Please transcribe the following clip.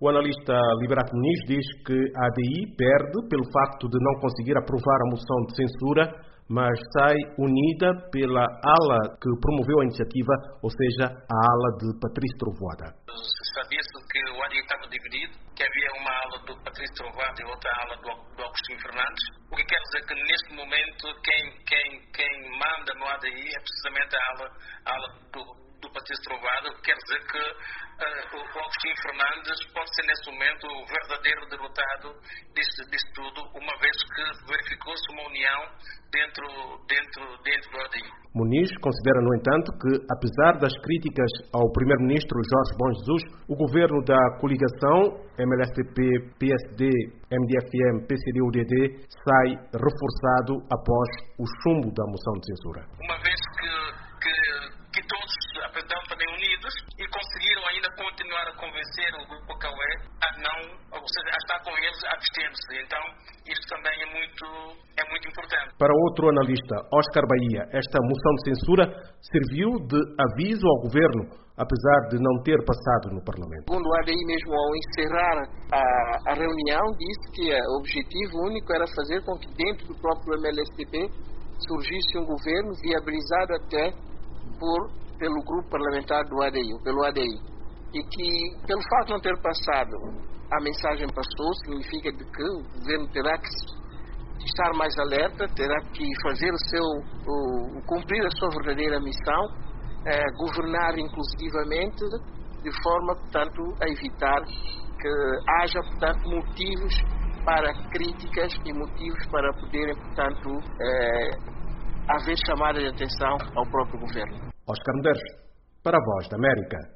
O analista Liberato Muniz diz que a ADI perde pelo facto de não conseguir aprovar a moção de censura, mas sai unida pela ala que promoveu a iniciativa, ou seja, a ala de Patrício Trovoada. Sabia-se que o ADI estava dividido, que havia uma ala do Patrício Trovoada e outra ala do Agostinho Fernandes, o que quer dizer que neste momento quem manda no ADI é precisamente a ala do Patrício Trovoada, o que quer dizer que o Agostinho Fernandes pode ser nesse momento o verdadeiro derrotado disto tudo, uma vez que verificou-se uma união dentro do ADI. Muniz considera, no entanto, que, apesar das críticas ao primeiro-ministro Jorge Bom Jesus, o governo da coligação MLSTP, PSD, MDFM, PCD-UDD sai reforçado após o chumbo da moção de censura. Uma vez que todos apresentaram também unidos e conseguiram ainda continuar a convencer o grupo Cauê a estar com eles abstendo-se. Então, isso também é muito importante. Para outro analista, Oscar Bahia, esta moção de censura serviu de aviso ao governo, apesar de não ter passado no Parlamento. Segundo o ADI mesmo, ao encerrar a reunião, disse que o objetivo único era fazer com que dentro do próprio MLSTP surgisse um governo viabilizado até pelo grupo parlamentar do ADI, pelo ADI. E que, pelo fato de não ter passado, a mensagem passou, significa de que o governo terá que estar mais alerta, terá que fazer cumprir a sua verdadeira missão, governar inclusivamente, de forma, portanto, a evitar que haja, portanto, motivos para críticas e motivos para poderem, portanto, haver chamada de atenção ao próprio governo. Oscar Medeiros, para a Voz da América.